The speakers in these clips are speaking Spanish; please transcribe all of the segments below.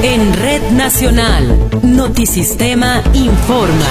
En Red Nacional, Notisistema informa.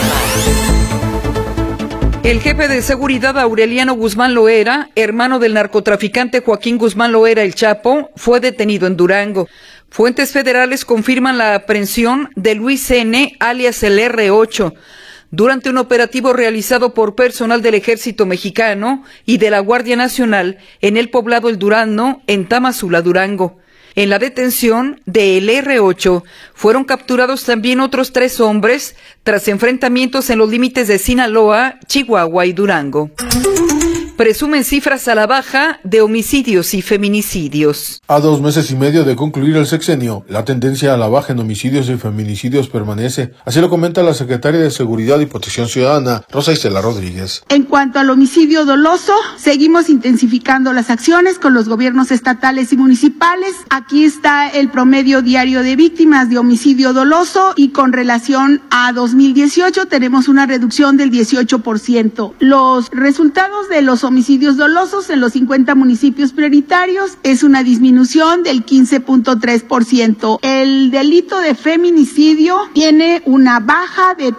El jefe de seguridad Aureliano Guzmán Loera, hermano del narcotraficante Joaquín Guzmán Loera El Chapo, fue detenido en Durango. Fuentes federales confirman la aprehensión de Luis N., alias el R8, durante un operativo realizado por personal del Ejército Mexicano y de la Guardia Nacional en el poblado El Durazno, en Tamazula, Durango. En la detención del R8 fueron capturados también otros 3 hombres tras enfrentamientos en los límites de Sinaloa, Chihuahua y Durango. Presumen cifras a la baja de homicidios y feminicidios. A 2 meses y medio de concluir el sexenio, la tendencia a la baja en homicidios y feminicidios permanece. Así lo comenta la secretaria de Seguridad y Protección Ciudadana, Rosa Isela Rodríguez. En cuanto al homicidio doloso, seguimos intensificando las acciones con los gobiernos estatales y municipales. Aquí está el promedio diario de víctimas de homicidio doloso y con relación a 2018 tenemos una reducción del 18%. Los resultados de los homicidios dolosos en los 50 municipios prioritarios es una disminución del 15.3%. El delito de feminicidio tiene una baja de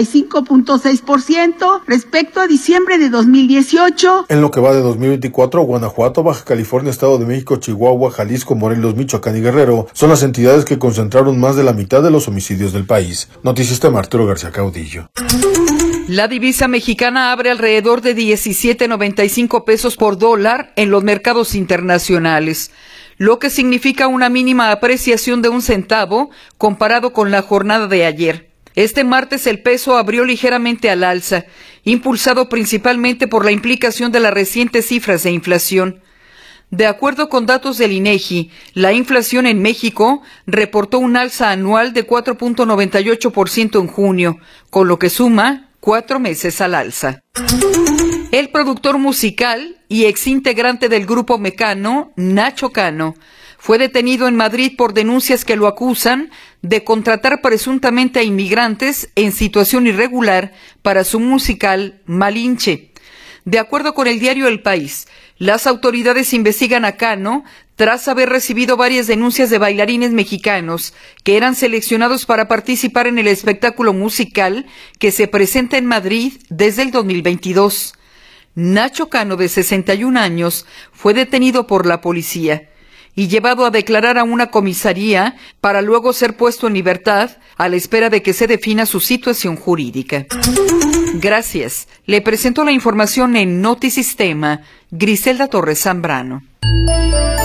35.6% respecto a diciembre de 2018. En lo que va de 2024, Guanajuato, Baja California, Estado de México, Chihuahua, Jalisco, Morelos, Michoacán y Guerrero son las entidades que concentraron más de la mitad de los homicidios del país. Notisistema Arturo García Caudillo. La divisa mexicana abre alrededor de 17.95 pesos por dólar en los mercados internacionales, lo que significa una mínima apreciación de 1 centavo comparado con la jornada de ayer. Este martes el peso abrió ligeramente al alza, impulsado principalmente por la implicación de las recientes cifras de inflación. De acuerdo con datos del INEGI, la inflación en México reportó un alza anual de 4.98% en junio, con lo que suma 4 meses al alza. El productor musical y exintegrante del grupo Mecano, Nacho Cano, fue detenido en Madrid por denuncias que lo acusan de contratar presuntamente a inmigrantes en situación irregular para su musical Malinche. De acuerdo con el diario El País, las autoridades investigan a Cano tras haber recibido varias denuncias de bailarines mexicanos que eran seleccionados para participar en el espectáculo musical que se presenta en Madrid desde el 2022. Nacho Cano, de 61 años, fue detenido por la policía y llevado a declarar a una comisaría para luego ser puesto en libertad a la espera de que se defina su situación jurídica. Gracias. Le presento la información en Notisistema, Griselda Torres Zambrano.